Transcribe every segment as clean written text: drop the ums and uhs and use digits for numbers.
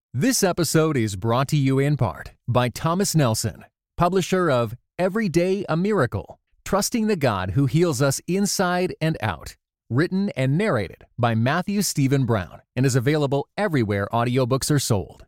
This episode is brought to you in part by Thomas Nelson, publisher of Every Day a Miracle, Trusting the God Who Heals Us Inside and Out. Written and narrated by Matthew Stephen Brown and is available everywhere audiobooks are sold.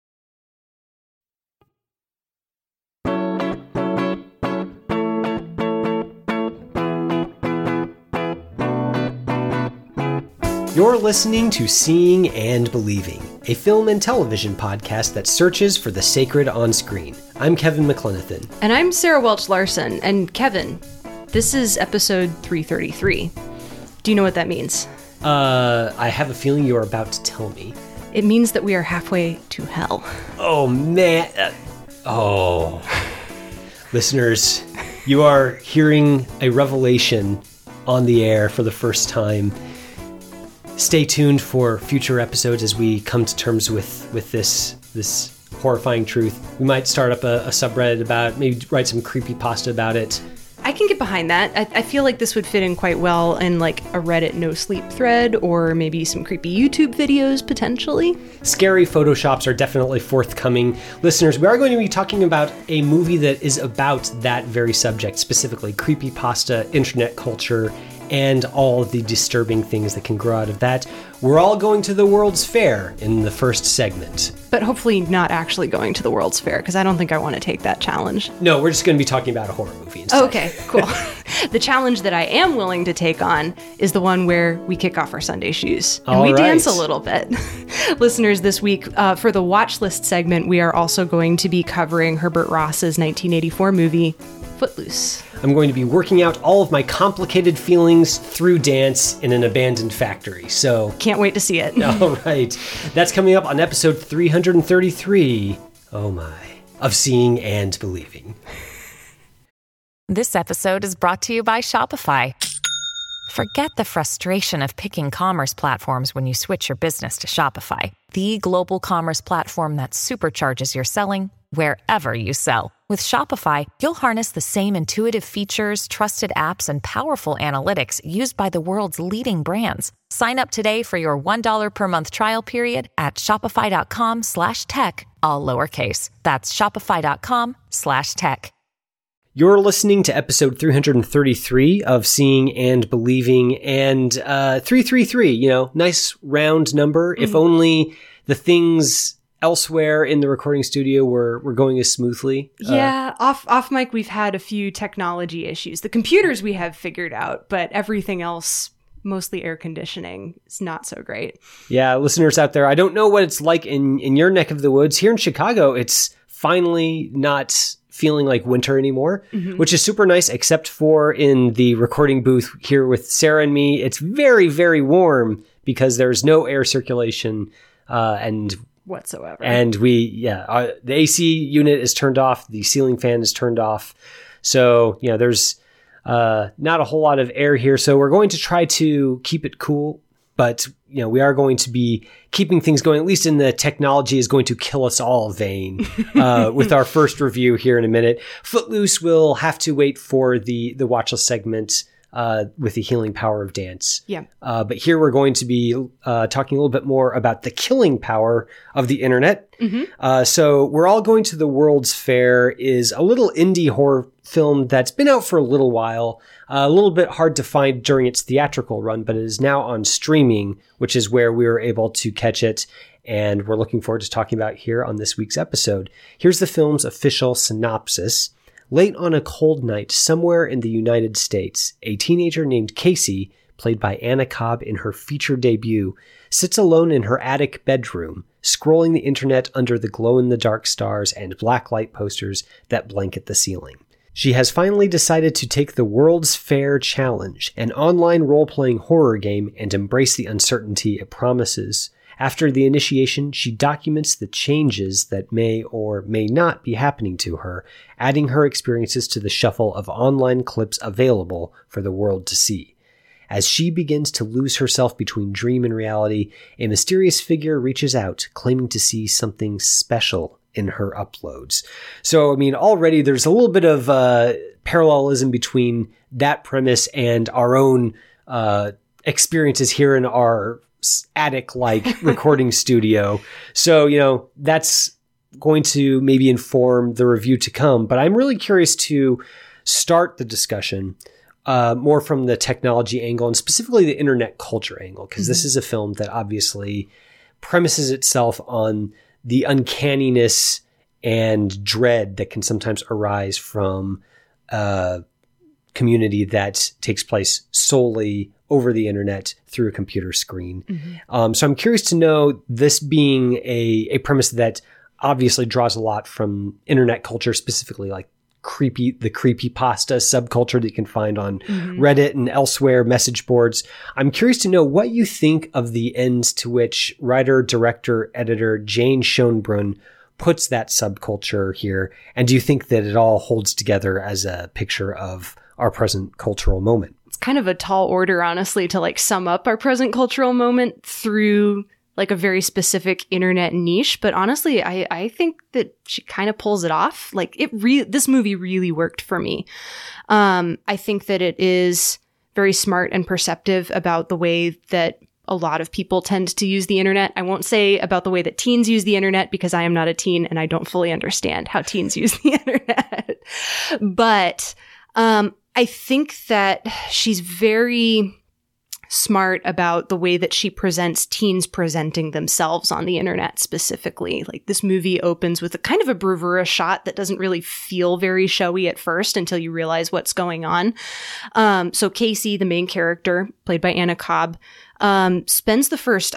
You're listening to Seeing and Believing, a film and television podcast that searches for the sacred on screen. I'm Kevin McLenithan. And I'm Sarah Welch Larson. And Kevin, this is episode 333. Do you know what that means? I have a feeling you're about to tell me. It means that we are halfway to hell. Oh, man. Listeners, you are hearing a revelation on the air for the first time. Stay tuned for future episodes as we come to terms with this horrifying truth. We might start up a subreddit about, maybe write some creepypasta about it. I can get behind that. I feel like this would fit in quite well in like a Reddit no sleep thread or maybe some creepy YouTube videos potentially. Scary photoshops are definitely forthcoming. Listeners, we are going to be talking about a movie that is about that very subject, specifically creepypasta, internet culture, and all the disturbing things that can grow out of that. We're all going to the World's Fair in the first segment. But hopefully not actually going to the World's Fair, because I don't think I want to take that challenge. No, we're just going to be talking about a horror movie instead. Okay, cool. The challenge that I am willing to take on is the one where we kick off our Sunday shoes. And we dance a little bit. Listeners, this week, for the watch list segment, we are also going to be covering Herbert Ross's 1984 movie, Footloose. I'm going to be working out all of my complicated feelings through dance in an abandoned factory, so... Can't wait to see it. All right. That's coming up on episode 333, oh my, of Seeing and Believing. This episode is brought to you by Shopify. Forget the frustration of picking commerce platforms when you switch your business to Shopify, the global commerce platform that supercharges your selling wherever you sell. With Shopify, you'll harness the same intuitive features, trusted apps, and powerful analytics used by the world's leading brands. Sign up today for your $1 per month trial period at shopify.com/tech, all lowercase. That's shopify.com/tech. You're listening to episode 333 of Seeing and Believing, and 333, nice round number. Mm-hmm. If only the things elsewhere in the recording studio were going as smoothly. Yeah, off mic we've had a few technology issues. The computers we have figured out, but everything else, mostly air conditioning, is not so great. Yeah, listeners out there, I don't know what it's like in your neck of the woods. Here in Chicago, it's finally not feeling like winter anymore, which is super nice, except for in the recording booth here with Sarah and me. It's very, very warm because there's no air circulation and whatsoever. And the AC unit is turned off. The ceiling fan is turned off. So, there's not a whole lot of air here. So we're going to try to keep it cool. But, we are going to be keeping things going, at least in the technology is going to kill us all vein with our first review here in a minute. Footloose will have to wait for the watch list segment with the healing power of dance. Yeah. But here we're going to be talking a little bit more about the killing power of the internet. Mm-hmm. So We're All Going to the World's Fair is a little indie horror film that's been out for a little while, a little bit hard to find during its theatrical run, but it is now on streaming, which is where we were able to catch it. And we're looking forward to talking about it here on this week's episode. Here's the film's official synopsis. Late on a cold night somewhere in the United States, a teenager named Casey, played by Anna Cobb in her feature debut, sits alone in her attic bedroom, scrolling the internet under the glow-in-the-dark stars and black light posters that blanket the ceiling. She has finally decided to take the World's Fair Challenge, an online role-playing horror game, and embrace the uncertainty it promises. After the initiation, she documents the changes that may or may not be happening to her, adding her experiences to the shuffle of online clips available for the world to see. As she begins to lose herself between dream and reality, a mysterious figure reaches out, claiming to see something special in her uploads. So, already there's a little bit of parallelism between that premise and our own experiences here in our attic-like recording studio. So, you know, that's going to maybe inform the review to come. But I'm really curious to start the discussion more from the technology angle and specifically the internet culture angle, because this is a film that obviously premises itself on the uncanniness and dread that can sometimes arise from a community that takes place solely over the internet through a computer screen. So I'm curious to know, this being a premise that obviously draws a lot from internet culture, specifically like the creepypasta subculture that you can find on Reddit and elsewhere, message boards. I'm curious to know what you think of the ends to which writer, director, editor Jane Schoenbrunn puts that subculture here. And do you think that it all holds together as a picture of our present cultural moment? It's kind of a tall order, honestly, to like sum up our present cultural moment through like a very specific internet niche. But honestly, I think that she kind of pulls it off. Like this movie really worked for me. I think that it is very smart and perceptive about the way that a lot of people tend to use the internet. I won't say about the way that teens use the internet, because I am not a teen and I don't fully understand how teens use the internet. But I think that she's very smart about the way that she presents teens presenting themselves on the internet specifically. Like, this movie opens with a kind of a bravura shot that doesn't really feel very showy at first until you realize what's going on. So Casey, the main character, played by Anna Cobb, spends the first,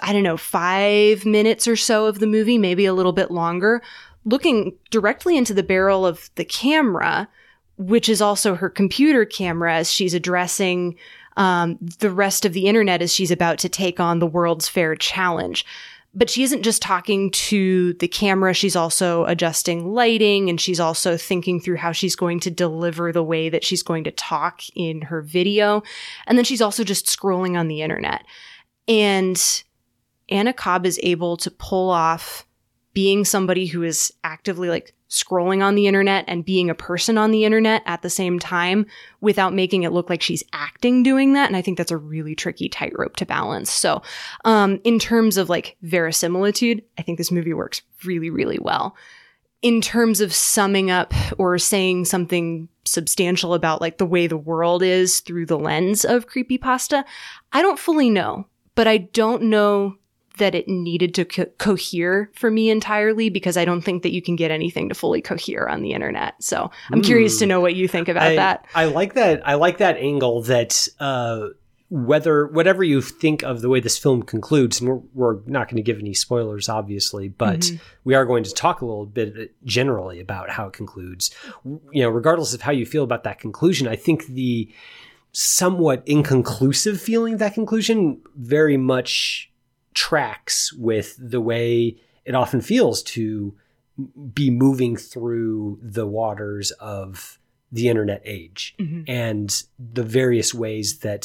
5 minutes or so of the movie, maybe a little bit longer, looking directly into the barrel of the camera, which is also her computer camera, as she's addressing the rest of the internet as she's about to take on the World's Fair challenge. But she isn't just talking to the camera. She's also adjusting lighting, and she's also thinking through how she's going to deliver the way that she's going to talk in her video. And then she's also just scrolling on the internet. And Anna Cobb is able to pull off being somebody who is actively like scrolling on the internet and being a person on the internet at the same time without making it look like she's acting doing that. And I think that's a really tricky tightrope to balance. So in terms of like verisimilitude, I think this movie works really, really well. In terms of summing up or saying something substantial about like the way the world is through the lens of creepypasta, I don't fully know, but I don't know that it needed to cohere for me entirely, because I don't think that you can get anything to fully cohere on the internet. So I'm curious to know what you think about that. I like that. I like that angle that whatever you think of the way this film concludes, and we're not going to give any spoilers, obviously, but we are going to talk a little bit generally about how it concludes. You know, regardless of how you feel about that conclusion, I think the somewhat inconclusive feeling of that conclusion very much tracks with the way it often feels to be moving through the waters of the internet age and the various ways that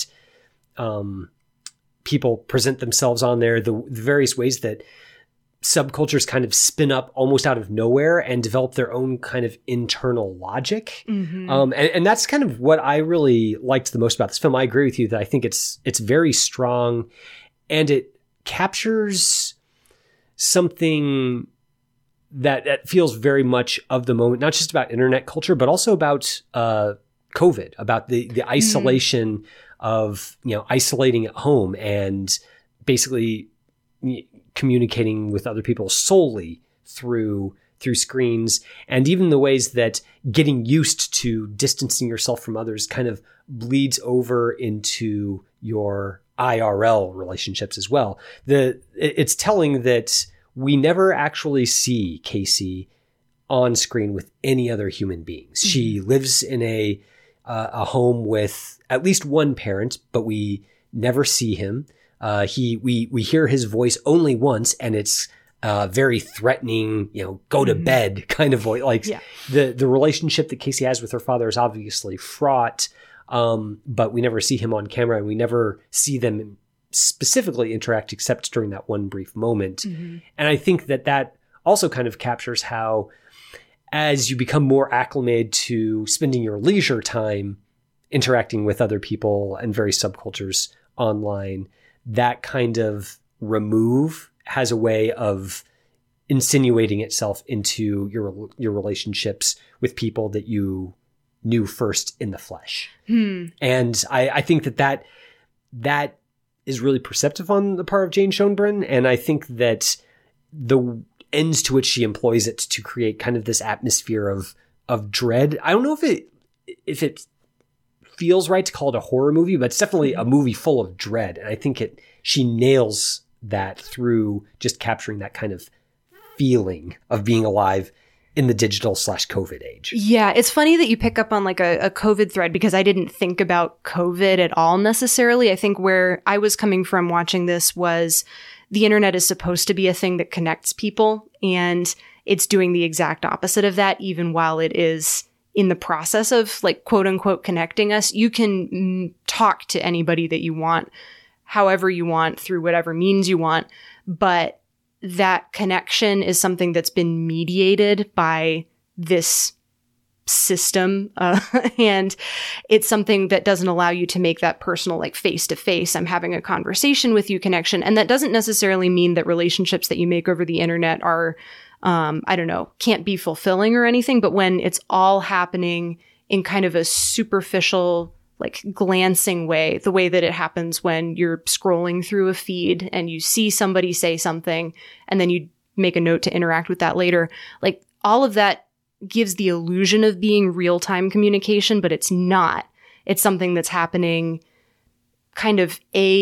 people present themselves on there, the various ways that subcultures kind of spin up almost out of nowhere and develop their own kind of internal logic. And that's kind of what I really liked the most about this film. I agree with you that I think it's very strong, and it captures something that feels very much of the moment, not just about internet culture, but also about COVID, about the isolation of, isolating at home and basically communicating with other people solely through screens, and even the ways that getting used to distancing yourself from others kind of bleeds over into your IRL relationships as well. It's telling that we never actually see Casey on screen with any other human beings. She lives in a home with at least one parent, but we never see him. We hear his voice only once, and it's very threatening, go to bed kind of voice. Like the relationship that Casey has with her father is obviously fraught. But we never see him on camera, and we never see them specifically interact except during that one brief moment. And I think that also kind of captures how, as you become more acclimated to spending your leisure time interacting with other people and various subcultures online, that kind of remove has a way of insinuating itself into your relationships with people that you knew first in the flesh. And I think that is really perceptive on the part of Jane Schoenbrunn. And I think that the ends to which she employs it to create kind of this atmosphere of dread. I don't know if it feels right to call it a horror movie, but it's definitely a movie full of dread. And I think she nails that through just capturing that kind of feeling of being alive in the digital /COVID age. Yeah, it's funny that you pick up on like a COVID thread, because I didn't think about COVID at all necessarily. I think where I was coming from watching this was the internet is supposed to be a thing that connects people, and it's doing the exact opposite of that, even while it is in the process of like quote unquote connecting us. You can talk to anybody that you want, however you want, through whatever means you want, but that connection is something that's been mediated by this system. And it's something that doesn't allow you to make that personal, like face to face, I'm having a conversation with you connection. And that doesn't necessarily mean that relationships that you make over the internet are, can't be fulfilling or anything. But when it's all happening in kind of a superficial, like glancing way, the way that it happens when you're scrolling through a feed and you see somebody say something and then you make a note to interact with that later, like all of that gives the illusion of being real-time communication, but it's not. It's something that's happening kind of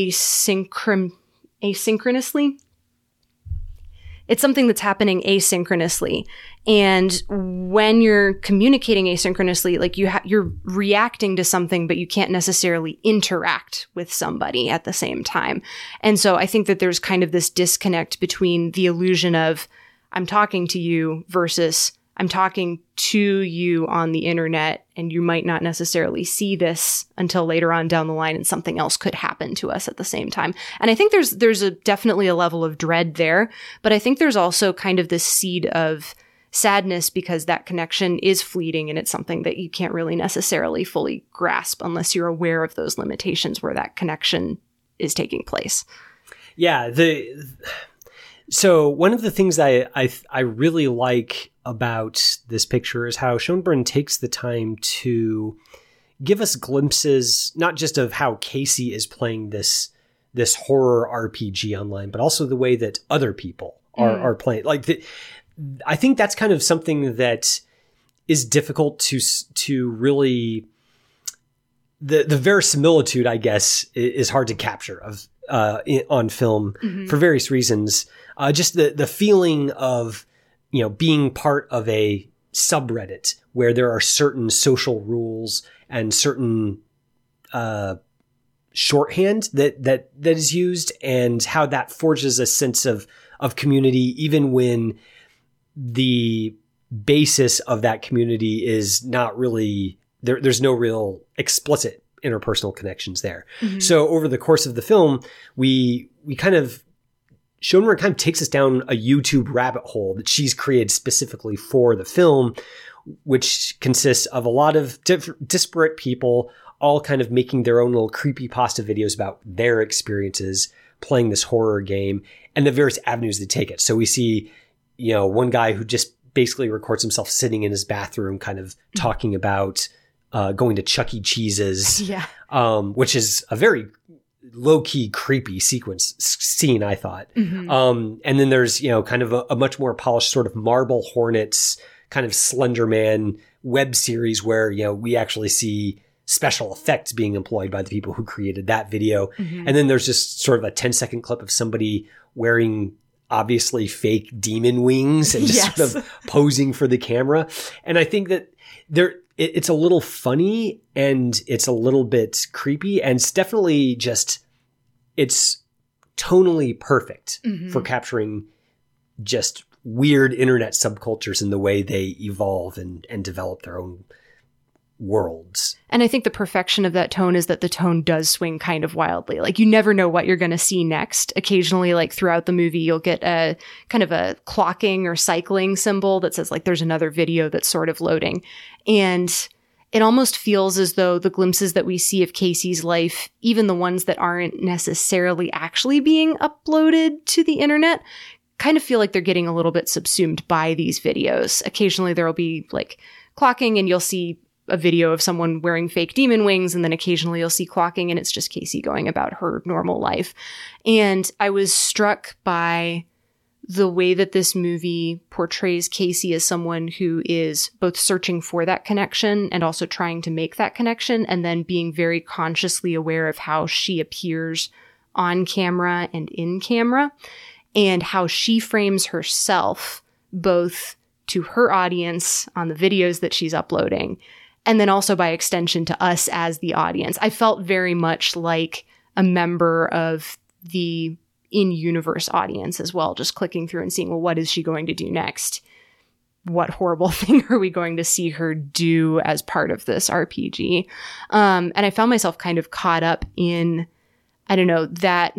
asynchronously. It's something that's happening asynchronously. And when you're communicating asynchronously, like you're reacting to something, but you can't necessarily interact with somebody at the same time. And so I think that there's kind of this disconnect between the illusion of I'm talking to you versus I'm talking to you on the internet, and you might not necessarily see this until later on down the line, and something else could happen to us at the same time. And I think there's definitely a level of dread there, but I think there's also kind of this seed of sadness because that connection is fleeting, and it's something that you can't really necessarily fully grasp unless you're aware of those limitations where that connection is taking place. Yeah. So one of the things I really like about this picture is how Schoenbrunn takes the time to give us glimpses, not just of how Casey is playing this horror RPG online, but also the way that other people are playing. I think that's kind of something that is difficult to really, the verisimilitude, I guess, is hard to capture on film for various reasons. Just the feeling of, being part of a subreddit where there are certain social rules and certain shorthand that is used, and how that forges a sense of community, even when the basis of that community is not really there. There's no real explicit interpersonal connections there. Mm-hmm. So over the course of the film, Schoenbrunn kind of takes us down a YouTube rabbit hole that she's created specifically for the film, which consists of a lot of disparate people all kind of making their own little creepypasta videos about their experiences playing this horror game and the various avenues they take it. So we see, one guy who just basically records himself sitting in his bathroom kind of talking about going to Chuck E. Cheese's, which is a very low-key creepy scene, I thought. Mm-hmm. And then there's, kind of a much more polished sort of Marble Hornets kind of Slender Man web series where, we actually see special effects being employed by the people who created that video. Mm-hmm. And then there's just sort of a 10-second clip of somebody wearing obviously fake demon wings and just sort of posing for the camera. And I think that it's a little funny and it's a little bit creepy, and it's definitely it's tonally perfect for capturing just weird internet subcultures in the way they evolve and develop their own worlds. And I think the perfection of that tone is that the tone does swing kind of wildly. Like you never know what you're going to see next. Occasionally, like throughout the movie, you'll get a kind of a clocking or cycling symbol that says like there's another video that's sort of loading. And it almost feels as though the glimpses that we see of Casey's life, even the ones that aren't necessarily actually being uploaded to the internet, kind of feel like they're getting a little bit subsumed by these videos. Occasionally there'll be like clocking and you'll see a video of someone wearing fake demon wings, and then occasionally you'll see clocking and it's just Casey going about her normal life. And I was struck by the way that this movie portrays Casey as someone who is both searching for that connection and also trying to make that connection, and then being very consciously aware of how she appears on camera and in camera, and how she frames herself both to her audience on the videos that she's uploading, and then also by extension to us as the audience. I felt very much like a member of the in-universe audience as well, just clicking through and seeing, well, what is she going to do next? What horrible thing are we going to see her do as part of this RPG? And I found myself kind of caught up in, I don't know, that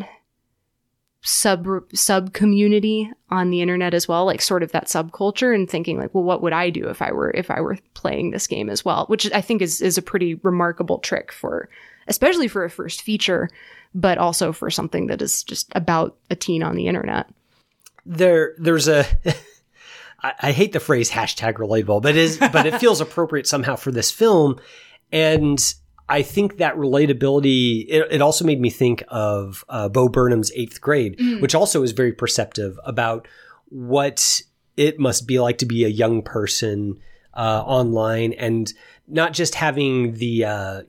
sub community on the internet as well, like sort of that subculture, and thinking like, well, what would I do if I were playing this game as well? Which I think is a pretty remarkable trick for, especially for a first feature, but also for something that is just about a teen on the internet. There's a, I hate the phrase #relatable, but it feels appropriate somehow for this film. And I think that relatability, it also made me think of Bo Burnham's 8th Grade, which also is very perceptive about what it must be like to be a young person online, and not just having the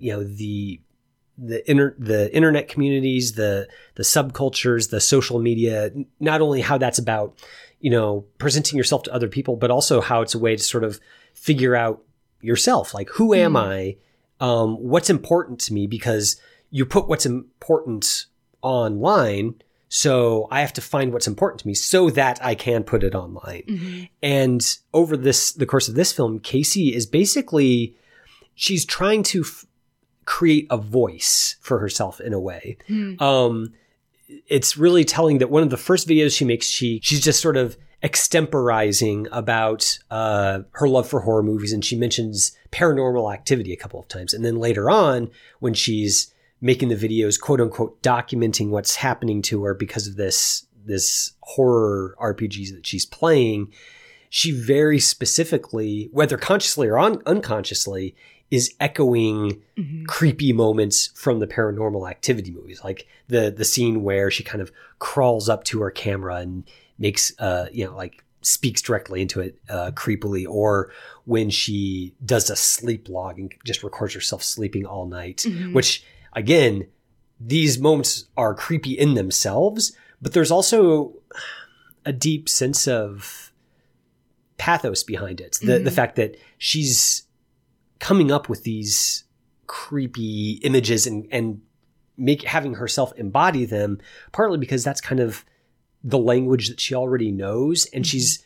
internet communities, the subcultures, the social media, not only how that's about, presenting yourself to other people, but also how it's a way to sort of figure out yourself. Like, who am I? What's important to me? Because you put what's important online, so I have to find what's important to me so that I can put it online. Mm-hmm. And over the course of this film, Casey is basically, she's trying to create a voice for herself in a way. It's really telling that one of the first videos she makes, she's just sort of extemporizing about her love for horror movies, and she mentions Paranormal Activity a couple of times. And then later on, when she's making the videos, quote unquote, documenting what's happening to her because of this horror RPG that she's playing, she very specifically, whether consciously or unconsciously, is echoing creepy moments from the Paranormal Activity movies, like the scene where she kind of crawls up to her camera and makes, speaks directly into it creepily, or when she does a sleep log and just records herself sleeping all night, which, again, these moments are creepy in themselves, but there's also a deep sense of pathos behind it. The fact that she's coming up with these creepy images and having herself embody them, partly because that's kind of the language that she already knows, and she's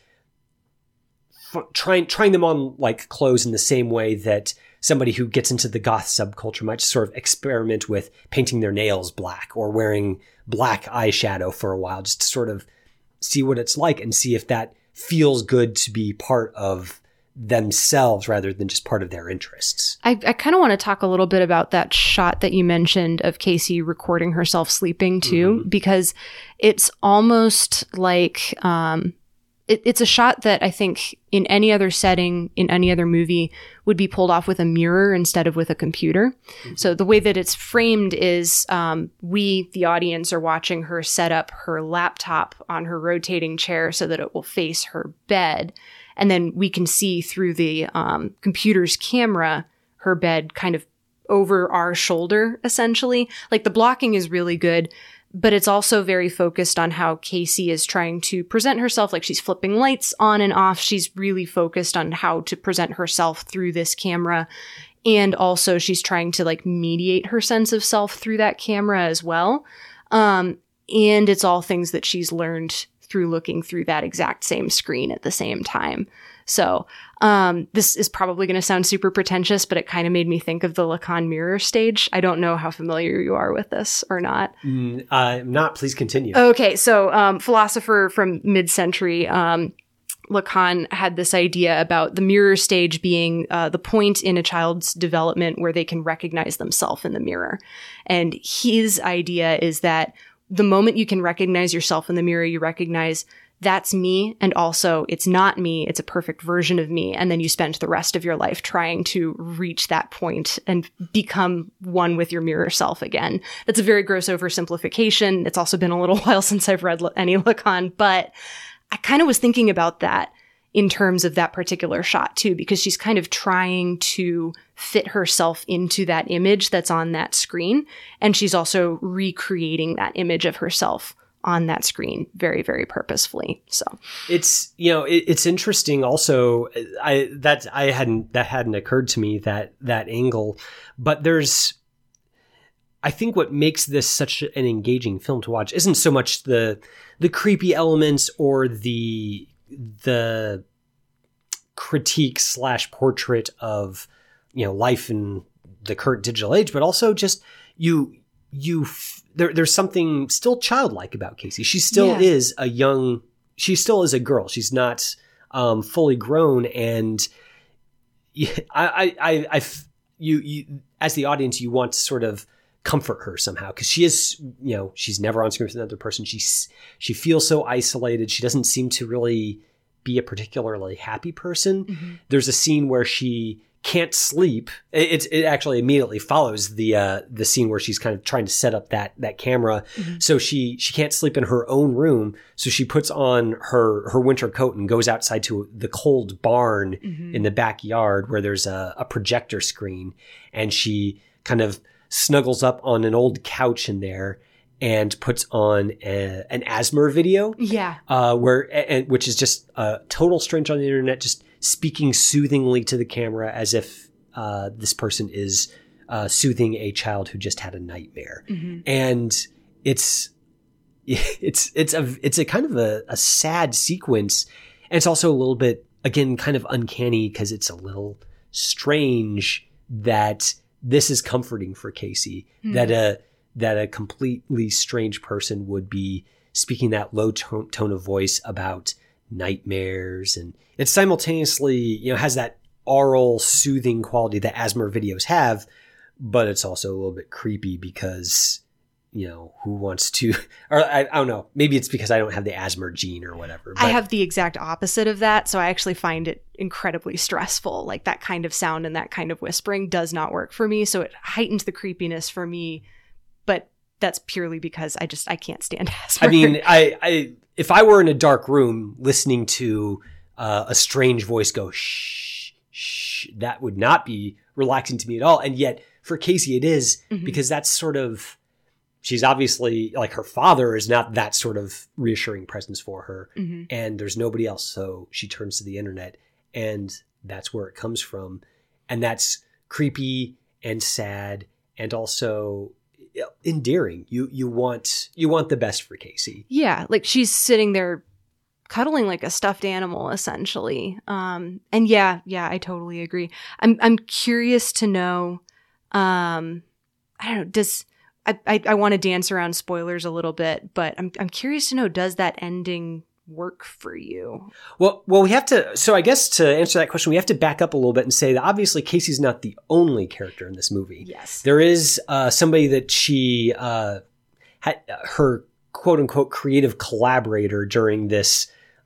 trying them on like clothes in the same way that somebody who gets into the goth subculture might just sort of experiment with painting their nails black or wearing black eyeshadow for a while, just to sort of see what it's like and see if that feels good to be part of themselves rather than just part of their interests. I kind of want to talk a little bit about that shot that you mentioned of Casey recording herself sleeping too, because it's almost like it's a shot that I think in any other setting, in any other movie, would be pulled off with a mirror instead of with a computer. So the way that it's framed is we, the audience, are watching her set up her laptop on her rotating chair so that it will face her bed. And then we can see through the computer's camera, her bed kind of over our shoulder, essentially. Like, the blocking is really good, but it's also very focused on how Casey is trying to present herself. Like, she's flipping lights on and off. She's really focused on how to present herself through this camera. And also she's trying to like mediate her sense of self through that camera as well. And it's all things that she's learned through looking through that exact same screen at the same time. So this is probably going to sound super pretentious, but it kind of made me think of the Lacan mirror stage. I don't know how familiar you are with this or not. I'm not. Please continue. Okay. So philosopher from mid-century, Lacan had this idea about the mirror stage being the point in a child's development where they can recognize themselves in the mirror. And his idea is that the moment you can recognize yourself in the mirror, you recognize that's me, and also it's not me, it's a perfect version of me. And then you spend the rest of your life trying to reach that point and become one with your mirror self again. That's a very gross oversimplification. It's also been a little while since I've read any Lacan, but I kind of was thinking about that in terms of that particular shot too, because she's kind of trying to fit herself into that image that's on that screen. And she's also recreating that image of herself on that screen very, very purposefully. So it's, you know, it's interesting also. That hadn't occurred to me, that angle, but I think what makes this such an engaging film to watch isn't so much the creepy elements or the critique / portrait of, you know, life in the current digital age, but also just there's something still childlike about Casey. She still is she still is a girl. She's not fully grown. And you as the audience, you want to sort of comfort her somehow, because she is, you know, she's never on screen with another person. She feels so isolated. She doesn't seem to really be a particularly happy person. Mm-hmm. There's a scene where she can't sleep. It actually immediately follows the scene where she's kind of trying to set up that camera. Mm-hmm. So she can't sleep in her own room. So she puts on her winter coat and goes outside to the cold barn mm-hmm. in the backyard where there's a projector screen, and she kind of snuggles up on an old couch in there and puts on an Asmer video. Yeah. Which is just a total stranger on the internet, just speaking soothingly to the camera as if this person is soothing a child who just had a nightmare. Mm-hmm. And it's a kind of a sad sequence. And it's also a little bit, again, kind of uncanny, because it's a little strange that this is comforting for Casey, mm-hmm. that a completely strange person would be speaking that low tone of voice about nightmares. And it simultaneously, you know, has that aural soothing quality that Asmer videos have, but it's also a little bit creepy because, you know, who wants to, or I don't know, maybe it's because I don't have the Asmer gene or whatever. But I have the exact opposite of that. So I actually find it incredibly stressful. Like that kind of sound and that kind of whispering does not work for me. So it heightens the creepiness for me, but that's purely because I can't stand Asmer. I mean, if I were in a dark room listening to a strange voice go, shh, shh, that would not be relaxing to me at all. And yet for Casey, it is, mm-hmm. because that's sort of, she's obviously, like, her father is not that sort of reassuring presence for her. Mm-hmm. And there's nobody else. So she turns to the internet, and that's where it comes from. And that's creepy and sad and also endearing. You want the best for Casey. Yeah. Like she's sitting there cuddling like a stuffed animal, essentially. And yeah, I totally agree. I'm curious to know, I don't know, I want to dance around spoilers a little bit, but I'm curious to know, does that ending work for you? Well, we have to, so I guess to answer that question, we have to back up a little bit and say that obviously Casey's not the only character in this movie. Yes. There is somebody that she had, her quote unquote creative collaborator during this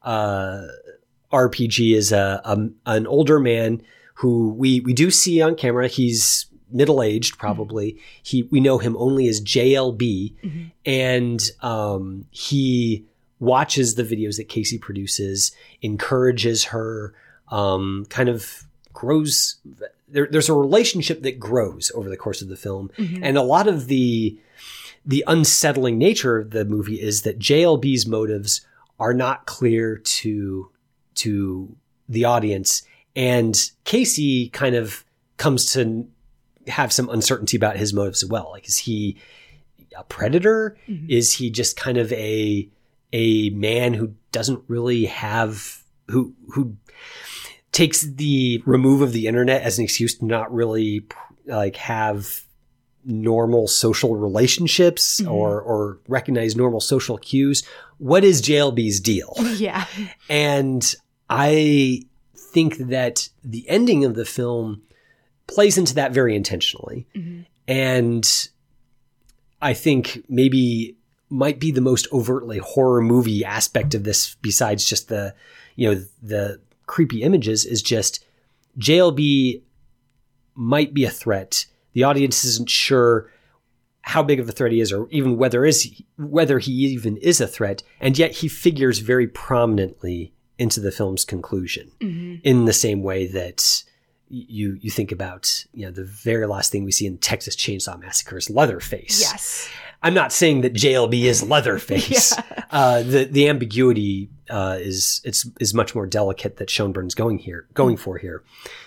RPG is an older man who we do see on camera. He's middle-aged, probably. Mm-hmm. We know him only as JLB, mm-hmm. and he watches the videos that Casey produces, encourages her, kind of grows. There's a relationship that grows over the course of the film. Mm-hmm. And a lot of the unsettling nature of the movie is that JLB's motives are not clear to the audience. And Casey kind of comes to have some uncertainty about his motives as well. Like, is he a predator? Mm-hmm. Is he just kind of a man who doesn't really have, who takes the remove of the internet as an excuse to not really like have normal social relationships, mm-hmm. or recognize normal social cues? What is JLB's deal? Yeah. And I think that the ending of the film plays into that very intentionally. Mm-hmm. And I think maybe might be the most overtly horror movie aspect of this, besides just the creepy images, is just JLB might be a threat. The audience isn't sure how big of a threat he is, or even whether he even is a threat. And yet he figures very prominently into the film's conclusion, mm-hmm. in the same way that you think about, the very last thing we see in Texas Chainsaw Massacre is Leatherface. Yes. I'm not saying that JLB is Leatherface. Yeah. The ambiguity is much more delicate that Schoenbrun's going for here.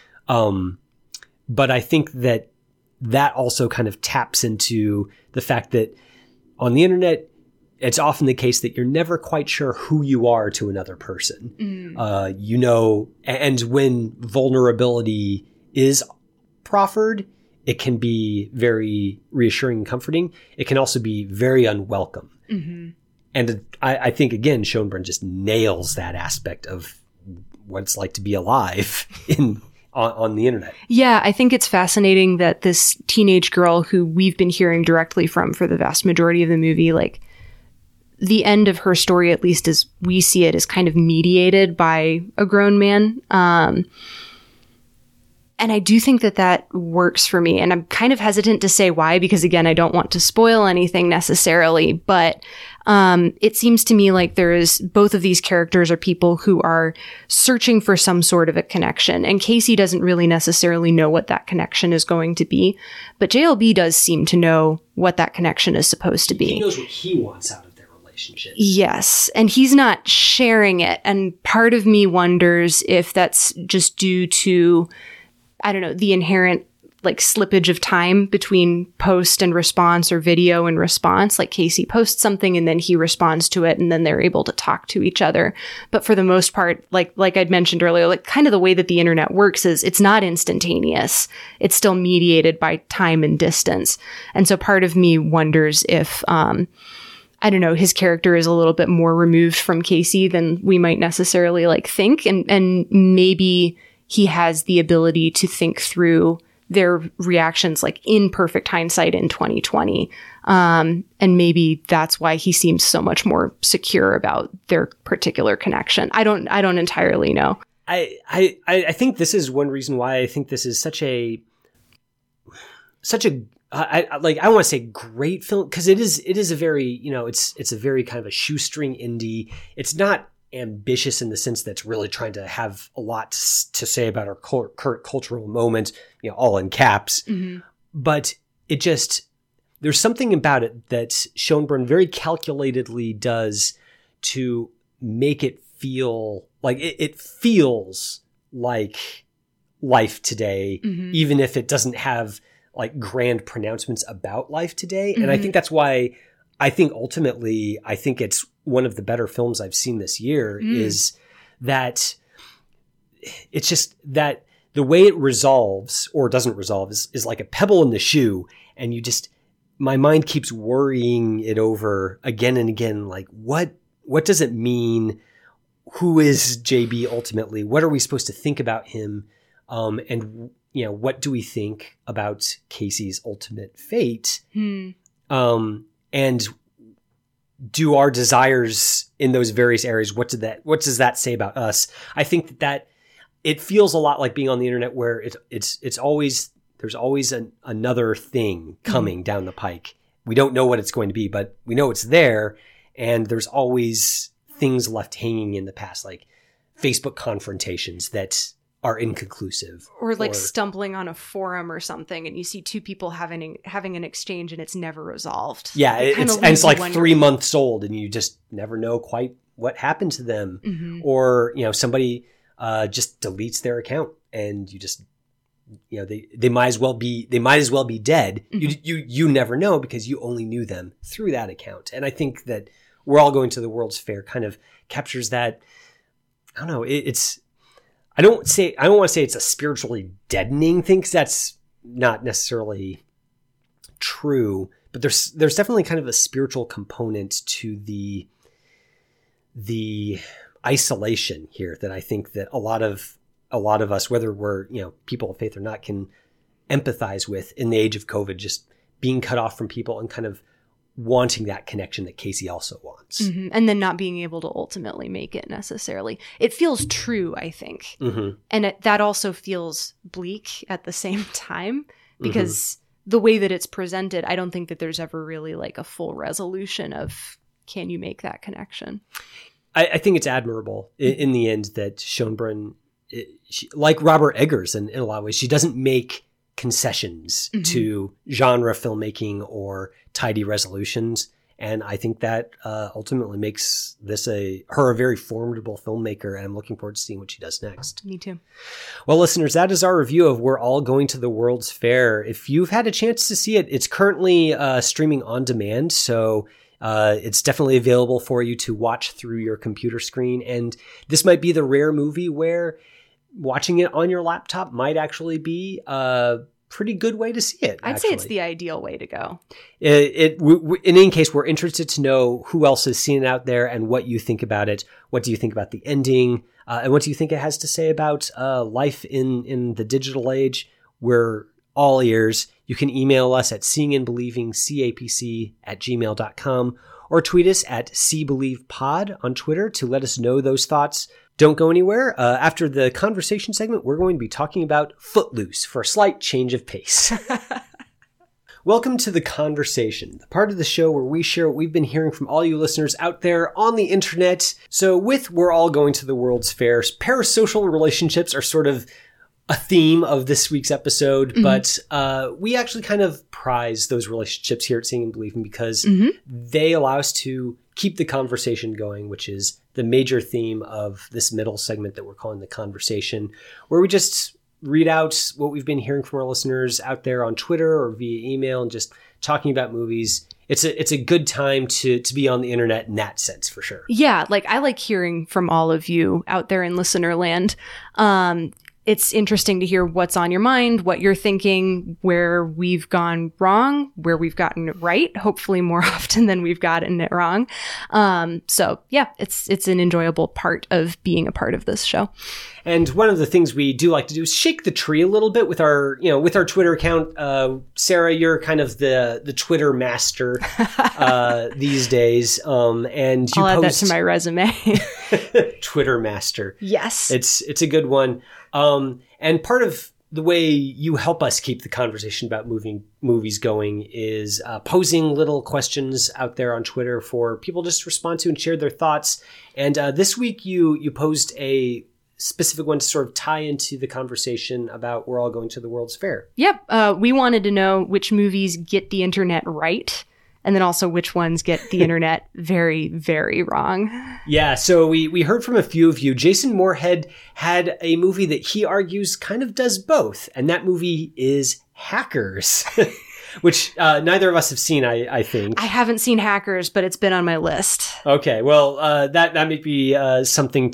But I think that also kind of taps into the fact that on the internet, it's often the case that you're never quite sure who you are to another person. Mm. And when vulnerability is proffered, it can be very reassuring and comforting. It can also be very unwelcome. Mm-hmm. And I think, again, Schoenbrun just nails that aspect of what it's like to be alive on the internet. Yeah, I think it's fascinating that this teenage girl who we've been hearing directly from for the vast majority of the movie, like, the end of her story, at least as we see it, is kind of mediated by a grown man. And I do think that works for me. And I'm kind of hesitant to say why, because again, I don't want to spoil anything necessarily, but it seems to me like both of these characters are people who are searching for some sort of a connection. And Casey doesn't really necessarily know what that connection is going to be, but JLB does seem to know what that connection is supposed to be. He knows what he wants out of their relationship. Yes. And he's not sharing it. And part of me wonders if that's just due to, I don't know, the inherent like slippage of time between post and response, or video and response. Like Casey posts something and then he responds to it, and then they're able to talk to each other. But for the most part, like I'd mentioned earlier, like kind of the way that the internet works is it's not instantaneous. It's still mediated by time and distance. And so part of me wonders if, I don't know, his character is a little bit more removed from Casey than we might necessarily like think. And maybe he has the ability to think through their reactions like in perfect hindsight in 2020. And maybe that's why he seems so much more secure about their particular connection. I don't entirely know. I think this is one reason why I think this is such a I want to say great film, because it is a very, it's a very kind of a shoestring indie. It's not ambitious in the sense that's really trying to have a lot to say about our current cultural moment, all in caps. Mm-hmm. But it just, there's something about it that Schoenbrun very calculatedly does to make it feel like it feels like life today, mm-hmm. even if it doesn't have like grand pronouncements about life today. Mm-hmm. And I think that's why ultimately it's one of the better films I've seen this year, is that it's just that the way it resolves or doesn't resolve is like a pebble in the shoe. And my mind keeps worrying it over again and again. Like, what does it mean? Who is JB ultimately? What are we supposed to think about him? And what do we think about Casey's ultimate fate? And do our desires in those various areas, what does that say about us? I think that it feels a lot like being on the internet, where it's always, there's always another thing coming down the pike. We don't know what it's going to be, but we know it's there. And there's always things left hanging in the past, like Facebook confrontations that are inconclusive, or like stumbling on a forum or something, and you see two people having an exchange and it's never resolved. Yeah, it's like 3 months old, and you just never know quite what happened to them. Mm-hmm. Or somebody just deletes their account, and you just they might as well be dead. Mm-hmm. You never know, because you only knew them through that account. And I think that We're All Going to the World's Fair kind of captures that. I don't know. I don't want to say it's a spiritually deadening thing, because that's not necessarily true, but there's definitely kind of a spiritual component to the isolation here that I think that a lot of us, whether we're, people of faith or not, can empathize with in the age of COVID, just being cut off from people and kind of wanting that connection that Casey also wants. Mm-hmm. And then not being able to ultimately make it necessarily. It feels true, I think. Mm-hmm. And that also feels bleak at the same time, because the way that it's presented, I don't think that there's ever really like a full resolution of, can you make that connection? I think it's admirable in the end that Schoenbrunn, like Robert Eggers in a lot of ways, she doesn't make concessions to genre filmmaking or tidy resolutions. And I think that ultimately makes her a very formidable filmmaker, and I'm looking forward to seeing what she does next. Me too. Well, listeners, that is our review of We're All Going to the World's Fair. If you've had a chance to see it, it's currently streaming on demand, so it's definitely available for you to watch through your computer screen. And this might be the rare movie where watching it on your laptop might actually be a pretty good way to see it. I'd say it's the ideal way to go. In any case, we're interested to know who else has seen it out there and what you think about it. What do you think about the ending? And what do you think it has to say about life in the digital age? We're all ears. You can email us at seeingandbelievingcapc@gmail.com or tweet us at seebelievepod on Twitter to let us know those thoughts. Don't go anywhere. After the conversation segment, we're going to be talking about Footloose for a slight change of pace. Welcome to The Conversation, the part of the show where we share what we've been hearing from all you listeners out there on the internet. So with We're All Going to the World's Fair, parasocial relationships are sort of a theme of this week's episode, but we actually kind of prize those relationships here at Seeing and Believing because they allow us to keep the conversation going, which is the major theme of this middle segment that we're calling The Conversation, where we just read out what we've been hearing from our listeners out there on Twitter or via email and just talking about movies. It's a good time to be on the internet in that sense, for sure. Yeah, I like hearing from all of you out there in listener land. It's interesting to hear what's on your mind, what you're thinking, where we've gone wrong, where we've gotten it right, hopefully more often than we've gotten it wrong. So yeah, it's an enjoyable part of being a part of this show. And one of the things we do like to do is shake the tree a little bit with our Twitter account. Sarah, you're kind of the Twitter master these days. And you I'll add that to my resume. Twitter master. Yes. It's a good one. And part of the way you help us keep the conversation about movies going is posing little questions out there on Twitter for people just to respond to and share their thoughts. And this week you posed a specific one to sort of tie into the conversation about We're All Going to the World's Fair. Yep. We wanted to know which movies get the internet right, and then also which ones get the internet very, very wrong. Yeah, so we heard from a few of you. Jason Moorhead had a movie that he argues kind of does both, and that movie is Hackers, which neither of us have seen, I think. I haven't seen Hackers, but it's been on my list. Okay, well, that may be something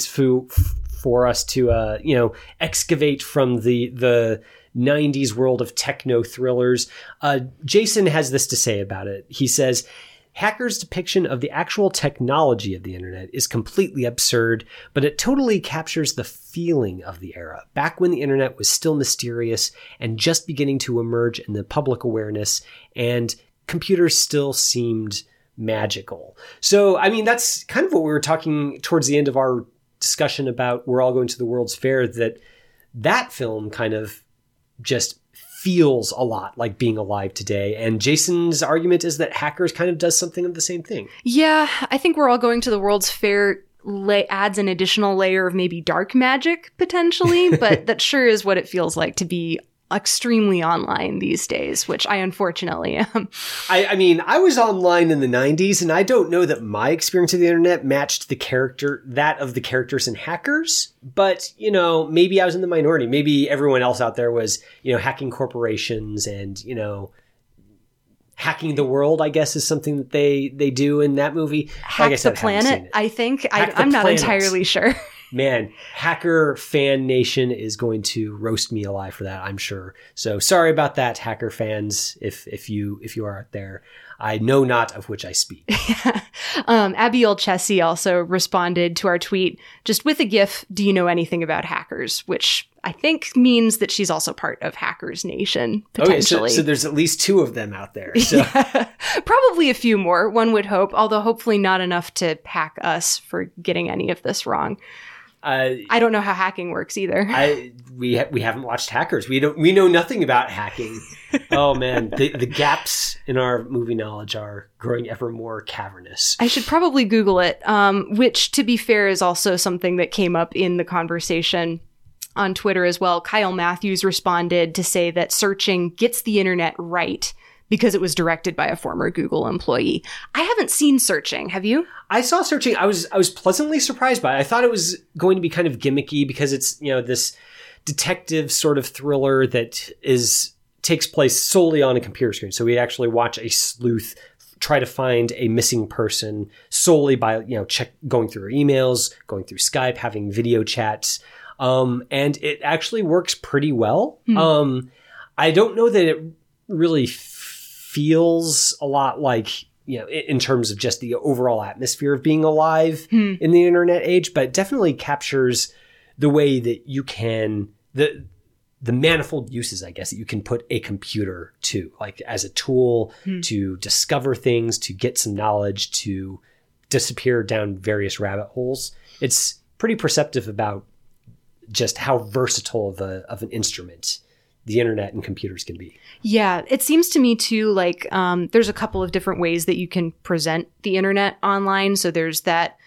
for us to excavate from the 90s world of techno thrillers. Jason has this to say about it. He says, Hackers' depiction of the actual technology of the internet is completely absurd, but it totally captures the feeling of the era, back when the internet was still mysterious and just beginning to emerge in the public awareness, and computers still seemed magical. So, I mean, that's kind of what we were talking towards the end of our discussion about We're All Going to the World's Fair, that film kind of just feels a lot like being alive today. And Jason's argument is that Hackers kind of does something of the same thing. Yeah, I think We're All Going to the World's Fair adds an additional layer of maybe dark magic potentially, but that sure is what it feels like to be extremely online these days, which I unfortunately am. I mean, I was online in the 90s, and I don't know that my experience of the internet matched that of the characters in Hackers, but, maybe I was in the minority. Maybe everyone else out there was, hacking corporations and, hacking the world, I guess, is something that they do in that movie. Hack the planet, I think. I'm not entirely sure. Man, Hacker Fan Nation is going to roast me alive for that, I'm sure. So sorry about that, Hacker fans, if you are out there. I know not of which I speak. Abiel Chessie also responded to our tweet just with a GIF, "Do you know anything about hackers?" Which I think means that she's also part of Hackers Nation, potentially. Okay, so there's at least 2 of them out there. So. Yeah, probably a few more, one would hope, although hopefully not enough to hack us for getting any of this wrong. I don't know how hacking works either. We haven't watched Hackers. We know nothing about hacking. Oh man, the gaps in our movie knowledge are growing ever more cavernous. I should probably Google it, which, to be fair, is also something that came up in the conversation on Twitter as well. Kyle Matthews responded to say that searching gets the internet right because it was directed by a former Google employee. I haven't seen Searching. Have you? I saw Searching. I was pleasantly surprised by it. I thought it was going to be kind of gimmicky because it's, this detective sort of thriller that takes place solely on a computer screen. So we actually watch a sleuth try to find a missing person solely by, going through her emails, going through Skype, having video chats. And it actually works pretty well. I don't know that it really feels a lot like, in terms of just the overall atmosphere of being alive in the internet age, but it definitely captures the way that you can, the manifold uses, I guess, that you can put a computer to, like as a tool to discover things, to get some knowledge, to disappear down various rabbit holes. It's pretty perceptive about just how versatile of an instrument the internet and computers can be. Yeah, it seems to me too, like there's a couple of different ways that you can present the internet online. So there's that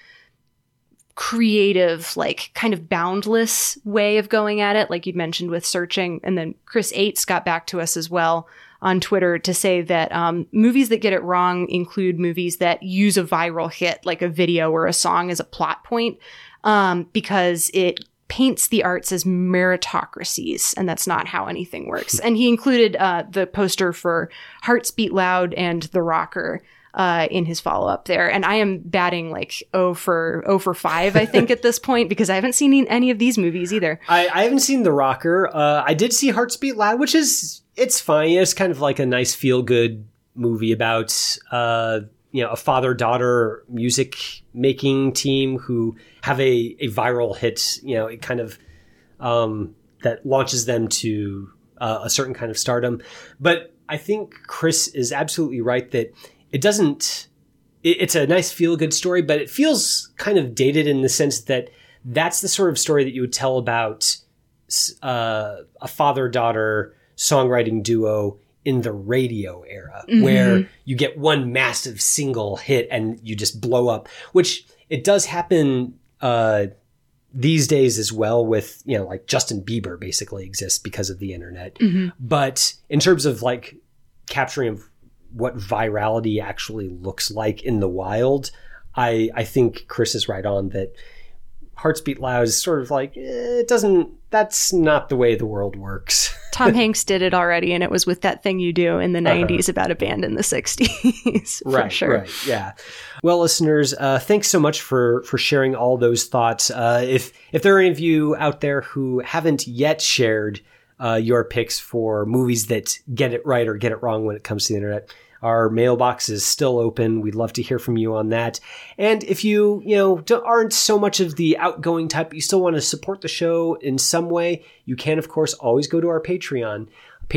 creative, like kind of boundless way of going at it, like you mentioned with Searching. And then Chris Ates got back to us as well on Twitter to say that movies that get it wrong include movies that use a viral hit, like a video or a song, as a plot point, because it paints the arts as meritocracies, and that's not how anything works. And he included the poster for Hearts Beat Loud and The Rocker in his follow-up there. And I am batting like 0 for 5, I think, at this point, because I haven't seen any of these movies either. I haven't seen The Rocker. I did see Hearts Beat Loud, which it's fine. It's kind of like a nice feel-good movie about a father-daughter music making team who have a viral hit, it kind of that launches them to a certain kind of stardom. But I think Chris is absolutely right that it's a nice feel-good story, but it feels kind of dated in the sense that that's the sort of story that you would tell about a father-daughter songwriting duo in the radio era, where you get one massive single hit and you just blow up, which it does happen these days as well with, like Justin Bieber basically exists because of the internet. But in terms of like capturing of what virality actually looks like in the wild, I think Chris is right on that. Hearts Beat Loud is sort of like, that's not the way the world works. Tom Hanks did it already, and it was with That Thing You Do in the 90s about a band in the 60s. Right, sure. Right, yeah. Well, listeners, thanks so much for sharing all those thoughts. If there are any of you out there who haven't yet shared your picks for movies that get it right or get it wrong when it comes to the internet, our mailbox is still open. We'd love to hear from you on that. And if you aren't so much of the outgoing type, but you still want to support the show in some way, you can, of course, always go to our Patreon,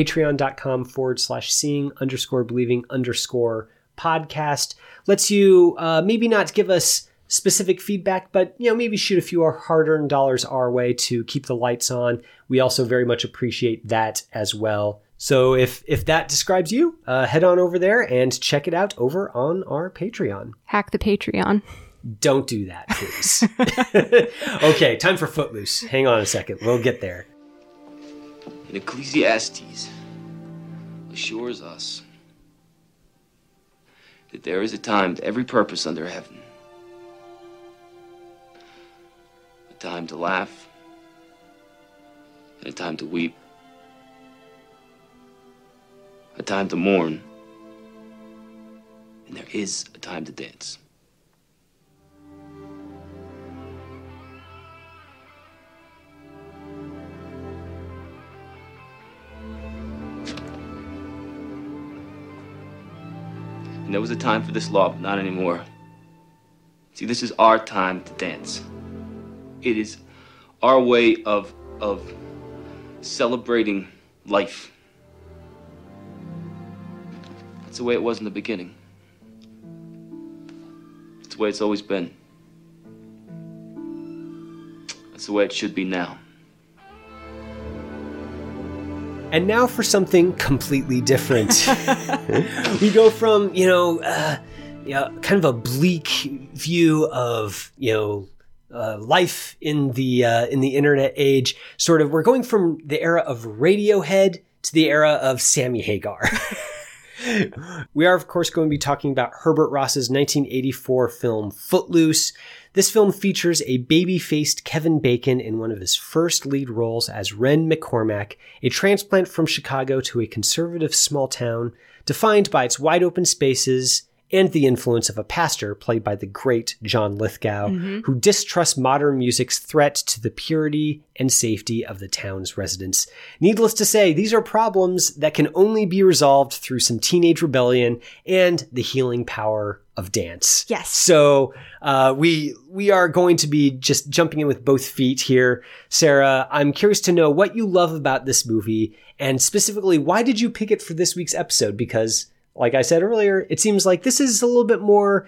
patreon.com/seeing_believing_podcast. Lets you maybe not give us specific feedback, but maybe shoot a few hard-earned dollars our way to keep the lights on. We also very much appreciate that as well. So if that describes you, head on over there and check it out over on our Patreon. Hack the Patreon. Don't do that, please. Okay, time for Footloose. Hang on a second. We'll get there. In Ecclesiastes assures us that there is a time to every purpose under heaven. A time to laugh and a time to weep. A time to mourn, and there is a time to dance. And there was a time for this law, but not anymore. See, this is our time to dance. It is our way of celebrating life. It's the way it was in the beginning. It's the way it's always been. It's the way it should be now. And now for something completely different. We go from, kind of a bleak view of, life in the internet age. Sort of, we're going from the era of Radiohead to the era of Sammy Hagar. We are, of course, going to be talking about Herbert Ross's 1984 film Footloose. This film features a baby-faced Kevin Bacon in one of his first lead roles as Ren McCormack, a transplant from Chicago to a conservative small town, defined by its wide-open spaces and the influence of a pastor played by the great John Lithgow, who distrusts modern music's threat to the purity and safety of the town's residents. Needless to say, these are problems that can only be resolved through some teenage rebellion and the healing power of dance. Yes. So we are going to be just jumping in with both feet here. Sarah, I'm curious to know what you love about this movie, and specifically, why did you pick it for this week's episode? Because, like I said earlier, it seems like this is a little bit more,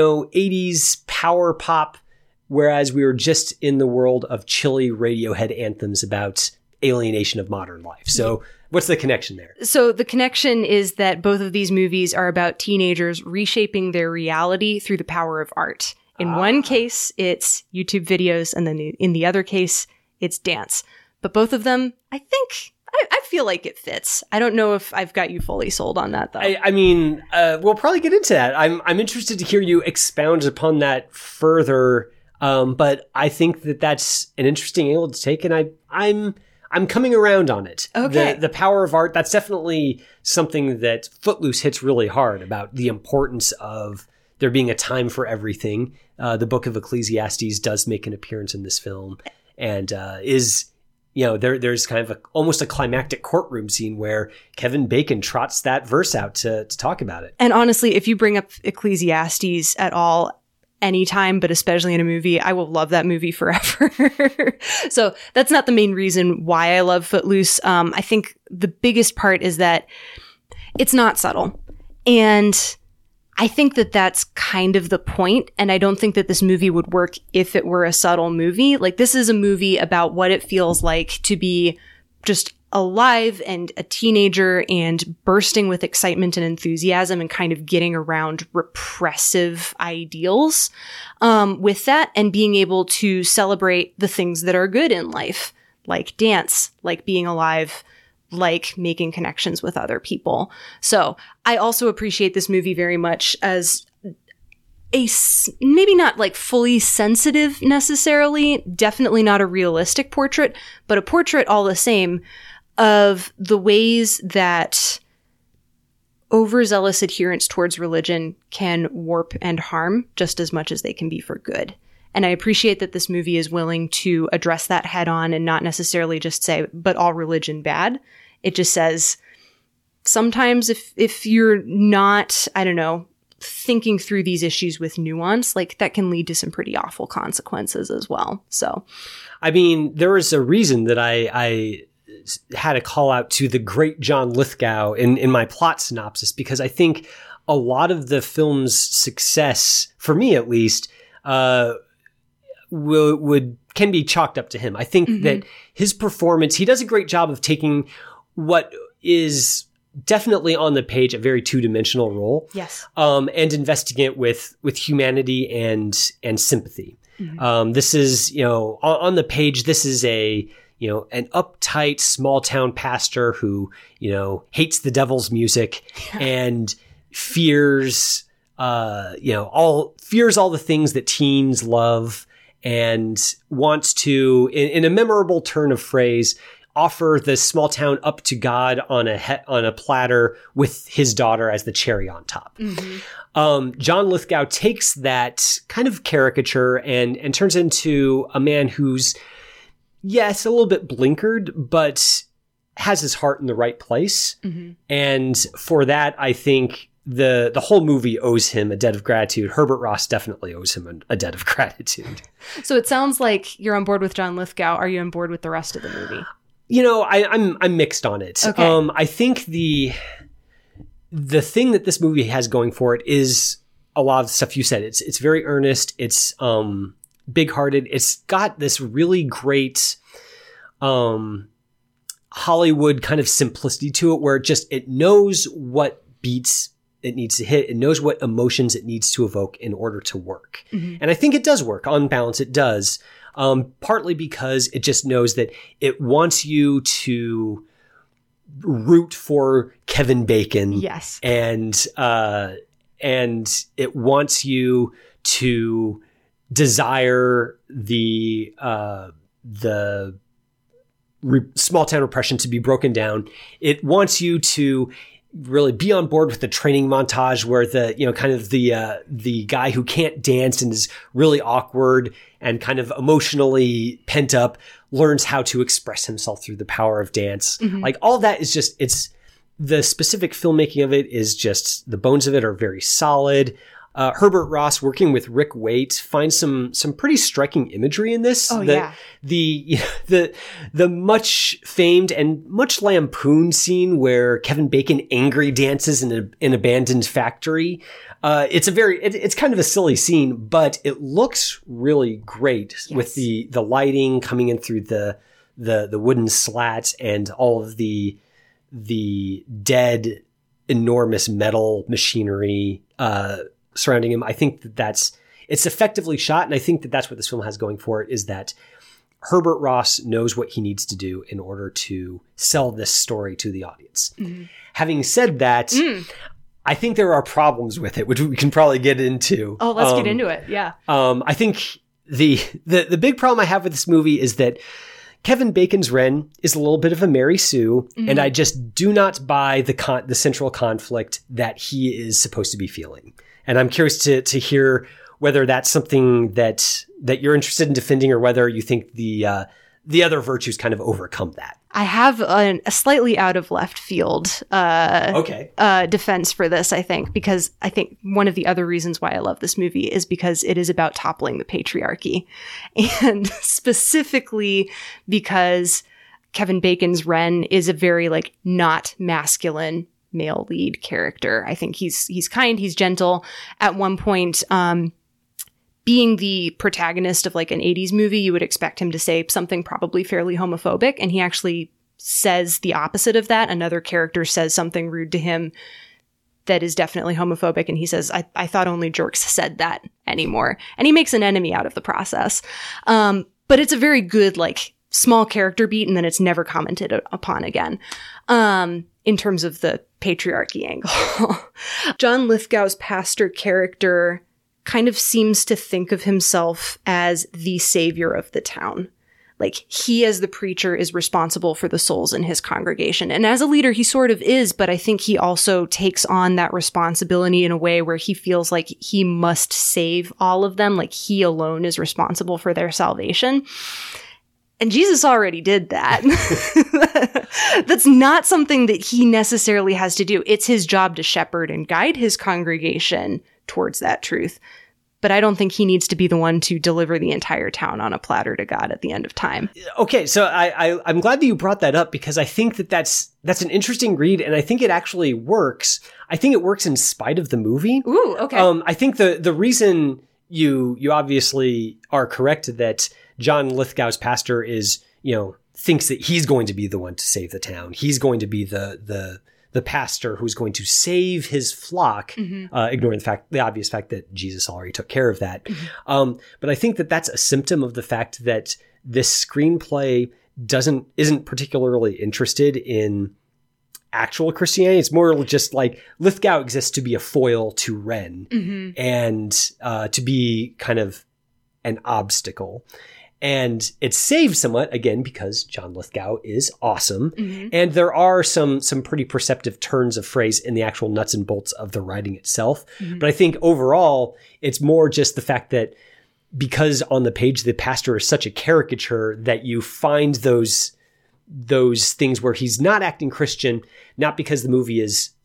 80s power pop, whereas we were just in the world of chilly Radiohead anthems about alienation of modern life. So what's the connection there? So the connection is that both of these movies are about teenagers reshaping their reality through the power of art. In one case, it's YouTube videos, and then in the other case, it's dance. But both of them, I feel like it fits. I don't know if I've got you fully sold on that, though. I mean, we'll probably get into that. I'm interested to hear you expound upon that further. But I think that that's an interesting angle to take, and I'm coming around on it. Okay. The power of art, that's definitely something that Footloose hits really hard about, the importance of there being a time for everything. The Book of Ecclesiastes does make an appearance in this film, and is... there's kind of almost a climactic courtroom scene where Kevin Bacon trots that verse out to talk about it. And honestly, if you bring up Ecclesiastes at all, anytime, but especially in a movie, I will love that movie forever. So that's not the main reason why I love Footloose. I think the biggest part is that it's not subtle. And I think that that's kind of the point, and I don't think that this movie would work if it were a subtle movie. Like, this is a movie about what it feels like to be just alive and a teenager and bursting with excitement and enthusiasm and kind of getting around repressive ideals with that, and being able to celebrate the things that are good in life, like dance, like being alive, like making connections with other people. So I also appreciate this movie very much as a, maybe not like fully sensitive necessarily, definitely not a realistic portrait, but a portrait all the same of the ways that overzealous adherence towards religion can warp and harm just as much as they can be for good. And I appreciate that this movie is willing to address that head on and not necessarily just say, but all religion bad. It just says, sometimes if you're not, thinking through these issues with nuance, like, that can lead to some pretty awful consequences as well. So, I mean, there was a reason that I had a call out to the great John Lithgow in my plot synopsis, because I think a lot of the film's success, for me at least, can be chalked up to him. I think that his performance, he does a great job of taking what is definitely on the page a very two-dimensional role, yes, and investing it with humanity and sympathy. This is, on the page, this is an uptight small town pastor who, hates the devil's music and fears all the things that teens love, and wants to, in a memorable turn of phrase, offer the small town up to God on a platter with his daughter as the cherry on top. John Lithgow takes that kind of caricature and turns into a man who's, yes, a little bit blinkered, but has his heart in the right place. And for that, I think the whole movie owes him a debt of gratitude. Herbert Ross definitely owes him a debt of gratitude. So it sounds like you're on board with John Lithgow. Are you on board with the rest of the movie? You know, I'm mixed on it. Okay. I think the thing that this movie has going for it is a lot of the stuff you said. It's very earnest. It's big-hearted. It's got this really great Hollywood kind of simplicity to it, where it knows what beats it needs to hit. It knows what emotions it needs to evoke in order to work. Mm-hmm. And I think it does work. On balance, it does. Partly because it just knows that it wants you to root for Kevin Bacon. Yes. And it wants you to desire the small town repression to be broken down. It wants you to really be on board with the training montage where the guy who can't dance and is really awkward and kind of emotionally pent up learns how to express himself through the power of dance. Mm-hmm. Like all that is just, it's the specific filmmaking of it is just, the bones of it are very solid. Herbert Ross working with Rick Waite finds some pretty striking imagery in this. Oh, yeah. The much famed and much lampooned scene where Kevin Bacon angry dances in an abandoned factory. It's kind of a silly scene, but it looks really great. Yes. With the lighting coming in through the wooden slats and all of the dead enormous metal machinery, surrounding him. I think it's effectively shot. And I think that's what this film has going for it, is that Herbert Ross knows what he needs to do in order to sell this story to the audience. Mm-hmm. Having said that, I think there are problems with it, which we can probably get into. Oh, let's get into it. Yeah. I think the big problem I have with this movie is that Kevin Bacon's Ren is a little bit of a Mary Sue, mm-hmm. and I just do not buy the central conflict that he is supposed to be feeling. And I'm curious to hear whether that's something that you're interested in defending, or whether you think the other virtues kind of overcome that. I have a slightly out of left field defense for this, I think, because I think one of the other reasons why I love this movie is because it is about toppling the patriarchy. And specifically because Kevin Bacon's Ren is a very not masculine male lead character. I think he's kind, he's gentle. At one point, being the protagonist of an 80s movie, you would expect him to say something probably fairly homophobic, and he actually says the opposite of that. Another character says something rude to him that is definitely homophobic, and he says, I thought only jerks said that anymore. And he makes an enemy out of the process. But it's a very good, small character beat, and then it's never commented upon again. In terms of the patriarchy angle. John Lithgow's pastor character kind of seems to think of himself as the savior of the town. He, as the preacher, is responsible for the souls in his congregation. And as a leader, he sort of is, but I think he also takes on that responsibility in a way where he feels like he must save all of them. He alone is responsible for their salvation. And Jesus already did that. That's not something that he necessarily has to do. It's his job to shepherd and guide his congregation towards that truth. But I don't think he needs to be the one to deliver the entire town on a platter to God at the end of time. Okay, so I'm glad that you brought that up, because I think that's an interesting read, and I think it actually works. I think it works in spite of the movie. Ooh, okay. I think the reason you obviously are correct that John Lithgow's pastor is, thinks that he's going to be the one to save the town. He's going to be the pastor who's going to save his flock, mm-hmm. Ignoring the obvious fact that Jesus already took care of that. Mm-hmm. But I think that that's a symptom of the fact that this screenplay isn't particularly interested in actual Christianity. It's more just Lithgow exists to be a foil to Ren, mm-hmm. and to be kind of an obstacle. And it's saved somewhat, again, because John Lithgow is awesome. Mm-hmm. And there are some pretty perceptive turns of phrase in the actual nuts and bolts of the writing itself. Mm-hmm. But I think overall, it's more just the fact that because on the page, the pastor is such a caricature that you find those things where he's not acting Christian, not because the movie is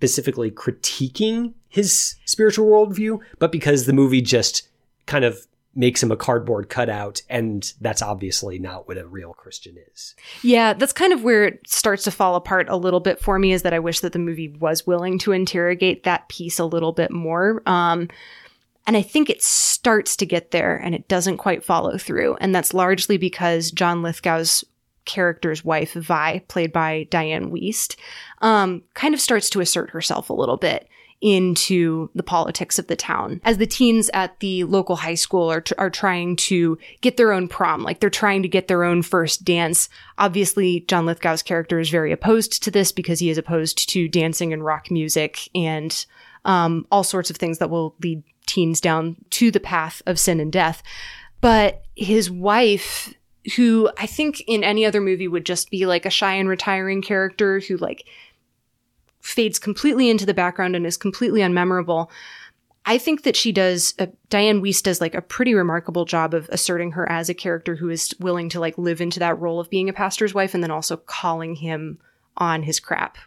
specifically critiquing his spiritual worldview, but because the movie just kind of makes him a cardboard cutout, and that's obviously not what a real Christian is. Yeah, that's kind of where it starts to fall apart a little bit for me, is that I wish that the movie was willing to interrogate that piece a little bit more. And I think it starts to get there, and it doesn't quite follow through. And that's largely because John Lithgow's character's wife, Vi, played by Diane Wiest, kind of starts to assert herself a little bit into the politics of the town. As the teens at the local high school are trying to get their own prom, like they're trying to get their own first dance. Obviously, John Lithgow's character is very opposed to this because he is opposed to dancing and rock music and all sorts of things that will lead teens down to the path of sin and death. But his wife, who I think in any other movie would just be like a shy and retiring character who like fades completely into the background and is completely unmemorable. I think that Diane Wiest does like a pretty remarkable job of asserting her as a character who is willing to like live into that role of being a pastor's wife and then also calling him on his crap.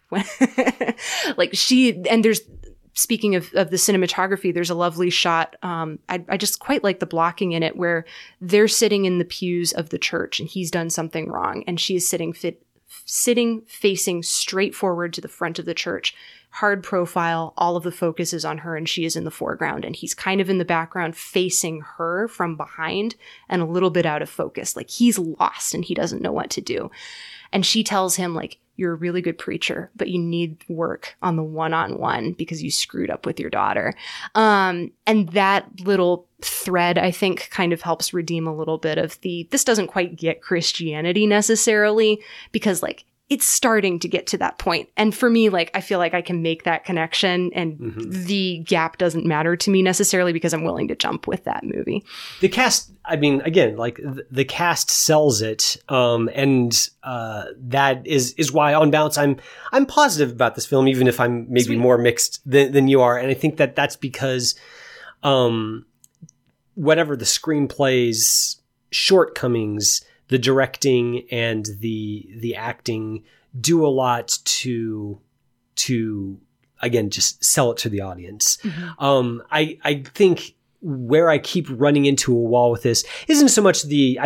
Speaking of the cinematography, there's a lovely shot. I just quite like the blocking in it where they're sitting in the pews of the church and he's done something wrong and she is sitting facing straight forward to the front of the church, hard profile, all of the focus is on her and she is in the foreground and he's kind of in the background facing her from behind and a little bit out of focus. Like he's lost and he doesn't know what to do. And she tells him like, you're a really good preacher, but you need work on the one-on-one because you screwed up with your daughter. And that little thread, I think, kind of helps redeem a little bit of this doesn't quite get Christianity necessarily, because like it's starting to get to that point. And for me, like, I feel like I can make that connection and the gap doesn't matter to me necessarily because I'm willing to jump with that movie. The cast, I mean, again, like the cast sells it. That is why on balance, I'm positive about this film, even if I'm maybe more mixed than you are. And I think that that's because, whatever the screenplay's shortcomings, the directing and the acting do a lot to again, just sell it to the audience. I think where I keep running into a wall with this isn't so much the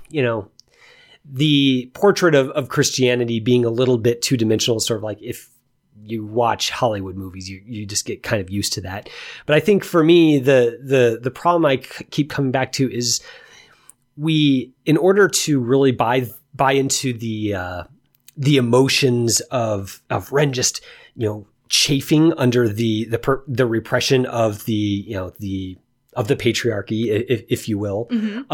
portrait of Christianity being a little bit two dimensional, sort of like if you watch Hollywood movies, you just get kind of used to that. But I think for me, the problem I keep coming back to is in order to really buy into the emotions of Ren just, chafing under the repression of the patriarchy, if you will.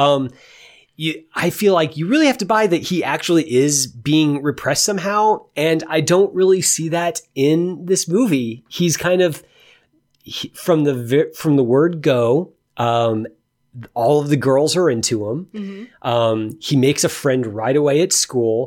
I feel like you really have to buy that he actually is being repressed somehow. And I don't really see that in this movie. He's kind of, from the word go, all of the girls are into him. He makes a friend right away at school.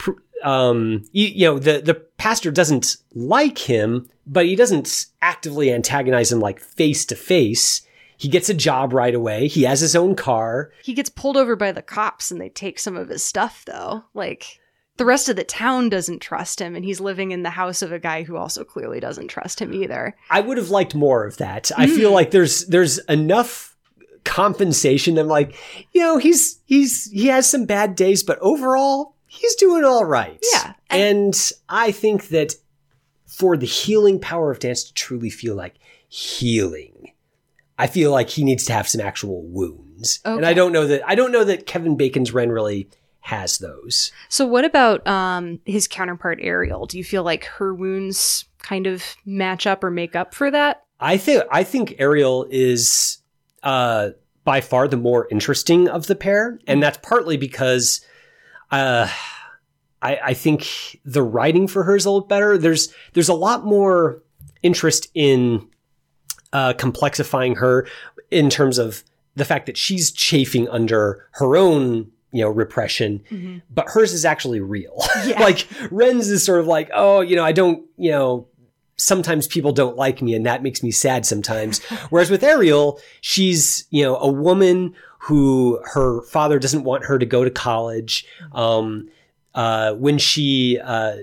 The pastor doesn't like him, but he doesn't actively antagonize him like face to face. He gets a job right away. He has his own car. He gets pulled over by the cops and they take some of his stuff though. Like the rest of the town doesn't trust him and he's living in the house of a guy who also clearly doesn't trust him either. I would have liked more of that. I feel like there's enough compensation. I'm like, he has some bad days, but overall he's doing all right. Yeah. And I think that for the healing power of dance to truly feel like healing, I feel like he needs to have some actual wounds. Okay. And I don't know that Kevin Bacon's Ren really has those. So what about his counterpart Ariel? Do you feel like her wounds kind of match up or make up for that? I think Ariel is by far the more interesting of the pair. And that's partly because I think the writing for her is a little better. There's a lot more interest in complexifying her in terms of the fact that she's chafing under her own, repression, but hers is actually real. Yeah. Like Ren's is sort of like, I don't, sometimes people don't like me and that makes me sad sometimes. Whereas with Ariel, she's, a woman who her father doesn't want her to go to college. When she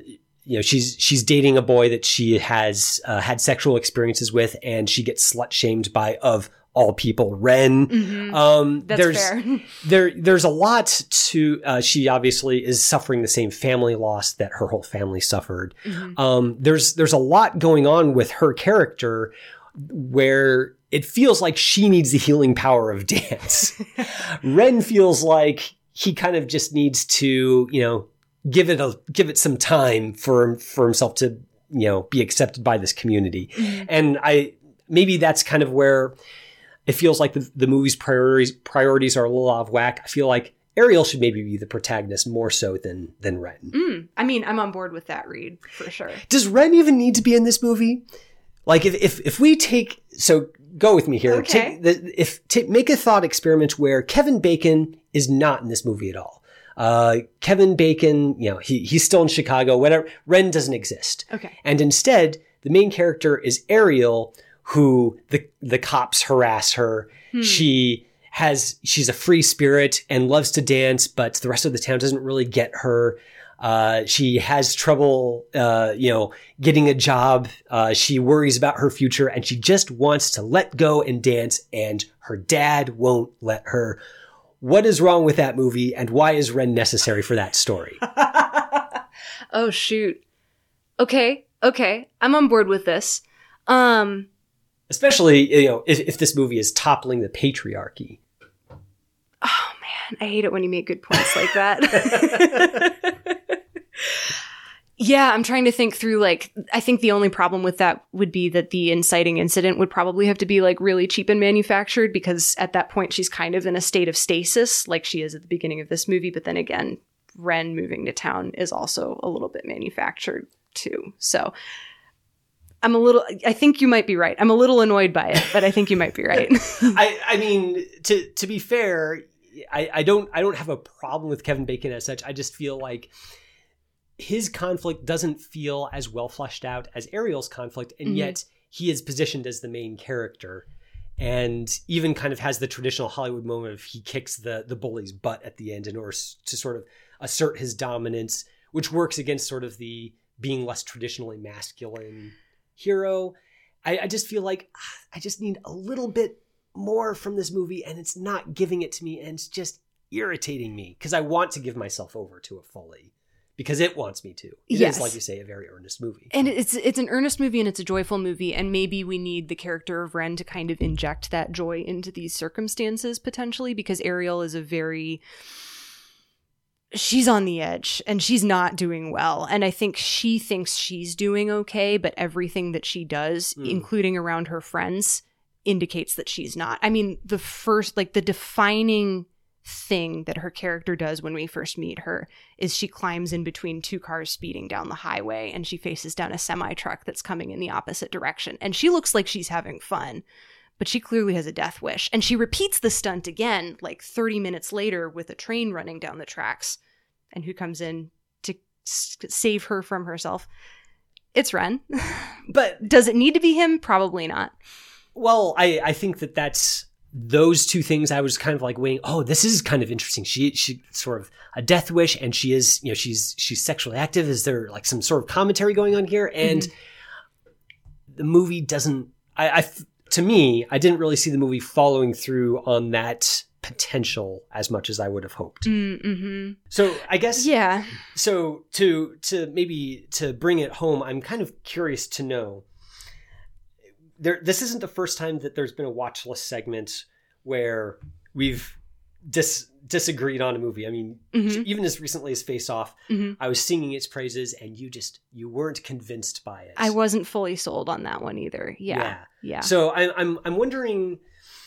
she's dating a boy that she has had sexual experiences with, and she gets slut shamed by, of all people, Ren. Mm-hmm. That's fair. There's a lot to, she obviously is suffering the same family loss that her whole family suffered. Mm-hmm. There's a lot going on with her character where it feels like she needs the healing power of dance. Ren feels like he kind of just needs to, give it some time for himself to, be accepted by this community. Mm-hmm. And maybe that's kind of where it feels like the movie's priorities are a little out of whack. I feel like Ariel should maybe be the protagonist more so than Ren. I mean, I'm on board with that read for sure. Does Ren even need to be in this movie? Like if we take, so go with me here. Okay. Make a thought experiment where Kevin Bacon is not in this movie at all. Kevin Bacon, he's still in Chicago, whatever. Ren doesn't exist. Okay. And instead, the main character is Ariel, who the cops harass her. She's a free spirit and loves to dance, but the rest of the town doesn't really get her. She has trouble, getting a job. She worries about her future, and she just wants to let go and dance, and her dad won't let her. What is wrong with that movie, and why is Ren necessary for that story? Oh, shoot. Okay. I'm on board with this. Especially, if this movie is toppling the patriarchy. Oh, man. I hate it when you make good points like that. Yeah, I'm trying to think through, I think the only problem with that would be that the inciting incident would probably have to be, really cheap and manufactured, because at that point she's kind of in a state of stasis, like she is at the beginning of this movie. But then again, Ren moving to town is also a little bit manufactured, too. So I think you might be right. I'm a little annoyed by it, but I think you might be right. I mean, to be fair, I don't have a problem with Kevin Bacon as such. I just feel like his conflict doesn't feel as well fleshed out as Ariel's conflict, and yet he is positioned as the main character, and even kind of has the traditional Hollywood moment of he kicks the bully's butt at the end in order to sort of assert his dominance, which works against sort of the being less traditionally masculine hero. I just feel like I just need a little bit more from this movie, and it's not giving it to me, and it's just irritating me because I want to give myself over to it fully. Because it wants me to. It is, like you say, a very earnest movie. And it's an earnest movie, and it's a joyful movie, and maybe we need the character of Ren to kind of inject that joy into these circumstances, potentially, because Ariel is she's on the edge, and she's not doing well. And I think she thinks she's doing okay, but everything that she does, including around her friends, indicates that she's not. I mean, the defining thing that her character does when we first meet her is she climbs in between two cars speeding down the highway, and she faces down a semi-truck that's coming in the opposite direction. And she looks like she's having fun, but she clearly has a death wish. And she repeats the stunt again, 30 minutes later, with a train running down the tracks. And who comes in to save her from herself? It's Ren. But does it need to be him? Probably not. Well, I think that's those two things I was kind of weighing. Oh, this is kind of interesting. She sort of a death wish, and she is, she's sexually active. Is there some sort of commentary going on here? And the movie doesn't, to me, I didn't really see the movie following through on that potential as much as I would have hoped. Mm-hmm. So I guess, yeah. So to bring it home, I'm kind of curious to know, this isn't the first time that there's been a watch list segment where we've disagreed on a movie. I mean, even as recently as Face Off, I was singing its praises, and you weren't convinced by it. I wasn't fully sold on that one either. Yeah. So I'm wondering,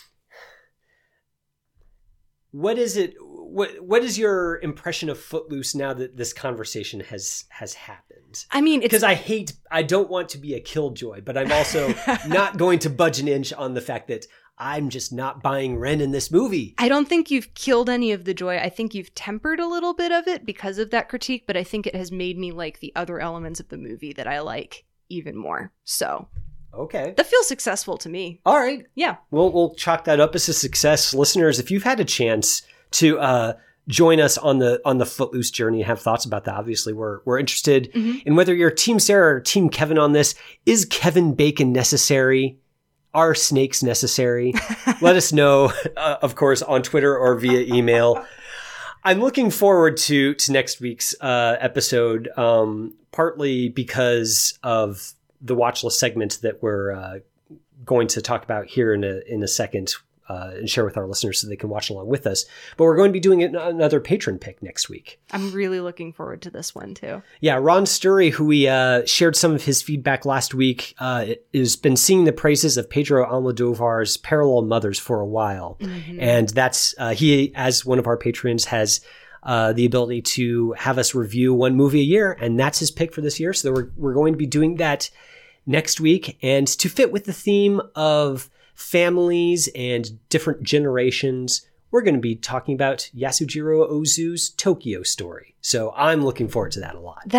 what is it? What is your impression of Footloose now that this conversation has happened? I mean, because I don't want to be a killjoy, but I'm also not going to budge an inch on the fact that I'm just not buying Ren in this movie. I don't think you've killed any of the joy. I think you've tempered a little bit of it because of that critique, but I think it has made me like the other elements of the movie that I like even more. So, okay. That feels successful to me. All right. Yeah. We'll chalk that up as a success. Listeners, if you've had a chance to join us on the Footloose journey and have thoughts about that. Obviously, we're interested in whether you're Team Sarah or Team Kevin on this. Is Kevin Bacon necessary? Are snakes necessary? Let us know, of course, on Twitter or via email. I'm looking forward to next week's episode, partly because of the watch list segment that we're going to talk about here in a second and share with our listeners so they can watch along with us. But we're going to be doing another patron pick next week. I'm really looking forward to this one too. Yeah, Ron Sturry, who we shared some of his feedback last week, has been singing the praises of Pedro Almodovar's Parallel Mothers for a while. And that's he, as one of our patrons, has the ability to have us review one movie a year, and that's his pick for this year. So we're going to be doing that next week. And to fit with the theme of families and different generations, we're going to be talking about Yasujiro Ozu's Tokyo Story. So I'm looking forward to that a lot.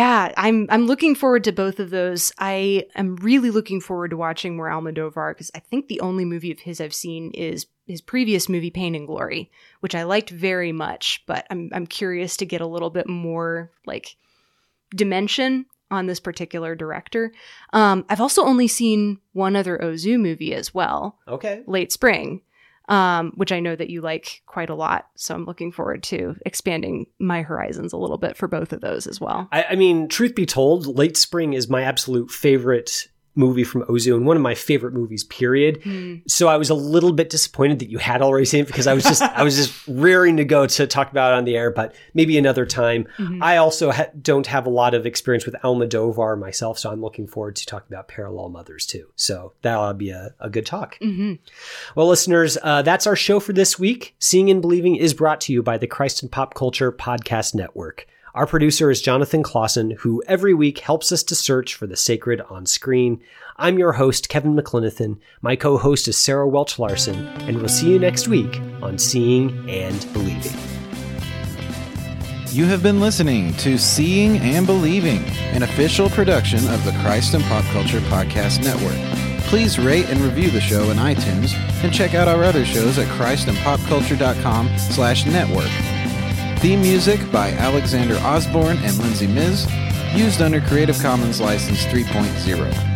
I'm looking forward to both of those. I am really looking forward to watching more Almodovar because I think the only movie of his I've seen is his previous movie, Pain and Glory, which I liked very much, but I'm curious to get a little bit more like dimension on this particular director. I've also only seen one other Ozu movie as well. Okay. Late Spring, which I know that you like quite a lot. So I'm looking forward to expanding my horizons a little bit for both of those as well. I mean, truth be told, Late Spring is my absolute favorite movie from Ozu and one of my favorite movies, period. So I was a little bit disappointed that you had already seen it because I was just rearing to go to talk about it on the air, but maybe another time. I also don't have a lot of experience with Almodovar myself, so I'm looking forward to talking about Parallel Mothers too. So that'll be a good talk. Well, listeners, that's our show for this week. Seeing and Believing is brought to you by the Christ and Pop Culture Podcast Network. Our producer is Jonathan Clausen, who every week helps us to search for the sacred on screen. I'm your host, Kevin McLenithan. My co-host is Sarah Welch Larson, and we'll see you next week on Seeing and Believing. You have been listening to Seeing and Believing, an official production of the Christ and Pop Culture Podcast Network. Please rate and review the show in iTunes, and check out our other shows at christandpopculture.com/network. Theme music by Alexander Osborne and Lindsay Miz, used under Creative Commons License 3.0.